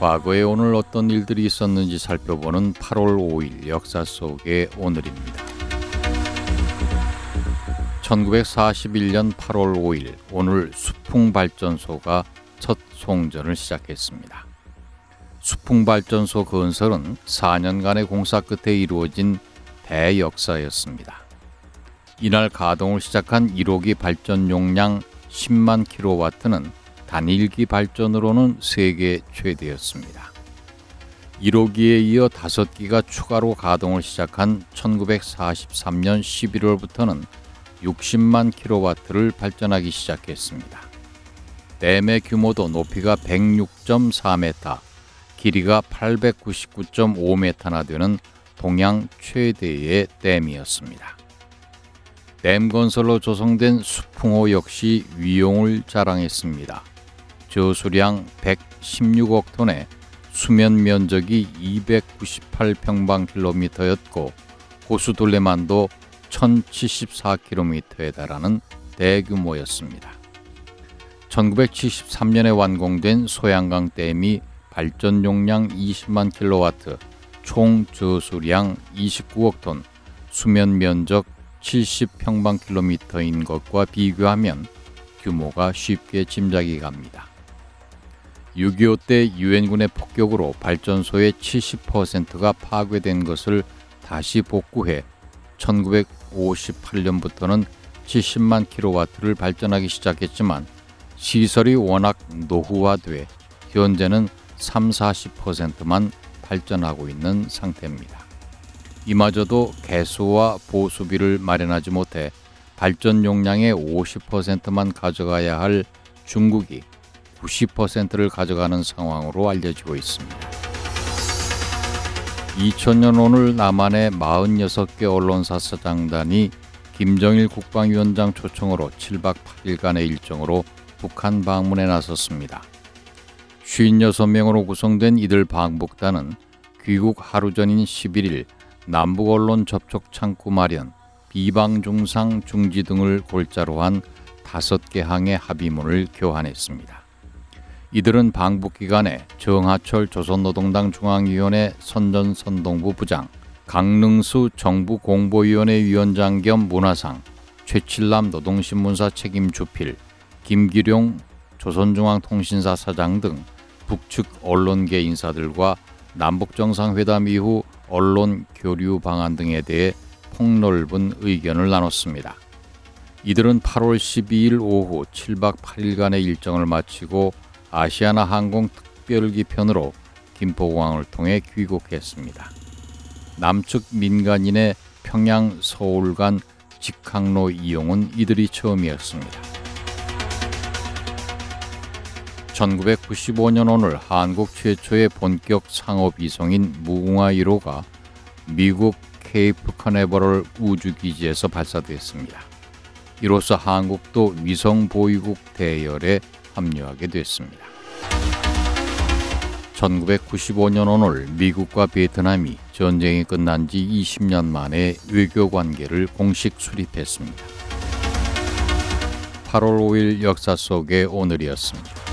과거에 오늘 어떤 일들이 있었는지 살펴보는 8월 5일 역사 속의 오늘입니다. 1941년 8월 5일 오늘 수풍발전소가 첫 송전을 시작했습니다. 수풍발전소 건설은 4년간의 공사 끝에 이루어진 대역사였습니다. 이날 가동을 시작한 1호기 발전 용량 10만 킬로와트는 단일기 발전으로는 세계 최대였습니다. 1호기에 이어 5기가 추가로 가동을 시작한 1943년 11월부터는 60만 킬로와트를 발전하기 시작했습니다. 댐의 규모도 높이가 106.4m, 길이가 899.5m나 되는 동양 최대의 댐이었습니다. 댐 건설로 조성된 수풍호 역시 위용을 자랑했습니다. 저수량 116억 톤에 수면 면적이 298평방킬로미터였고 호수 둘레만도 1074km에 달하는 대규모였습니다. 1973년에 완공된 소양강 댐이 발전 용량 20만 킬로와트, 총 저수량 29억 톤, 수면 면적 70평방킬로미터인 것과 비교하면 규모가 쉽게 짐작이 갑니다. 6.25 때 유엔군의 폭격으로 발전소의 70%가 파괴된 것을 다시 복구해 1958년부터는 70만 킬로와트를 발전하기 시작했지만 시설이 워낙 노후화돼 현재는 30-40%만 발전하고 있는 상태입니다. 이마저도 개수와 보수비를 마련하지 못해 발전 용량의 50%만 가져가야 할 중국이 90%를 가져가는 상황으로 알려지고 있습니다. 2000년 오늘 남한의 46개 언론사 사장단이 김정일 국방위원장 초청으로 7박 8일간의 일정으로 북한 방문에 나섰습니다. 56명으로 구성된 이들 방북단은 귀국 하루 전인 11일 남북 언론 접촉 창구 마련, 비방 중상 중지 등을 골자로 한 5개 항의 합의문을 교환했습니다. 이들은 방북 기간에 정하철 조선노동당 중앙위원회 선전선동부 부장, 강능수 정부공보위원회 위원장 겸 문화상, 최칠남 노동신문사 책임주필, 김기룡 조선중앙통신사 사장 등 북측 언론계 인사들과 남북정상회담 이후 언론 교류 방안 등에 대해 폭넓은 의견을 나눴습니다. 이들은 8월 12일 오후 7박 8일간의 일정을 마치고 아시아나 항공 특별기편으로 김포공항을 통해 귀국했습니다. 남측 민간인의 평양 서울 간 직항로 이용은 이들이 처음이었습니다. 1995년 오늘 한국 최초의 본격 상업 이송인 무궁화 1호가 미국 케이프 커네버럴 우주기지에서 발사됐습니다. 이로써 한국도 위성 보유국 대열에 합류하게 됐습니다. 1995년 오늘 미국과 베트남이 전쟁이 끝난 지 20년 만에 외교 관계를 공식 수립했습니다. 8월 5일 역사 속의 오늘이었습니다.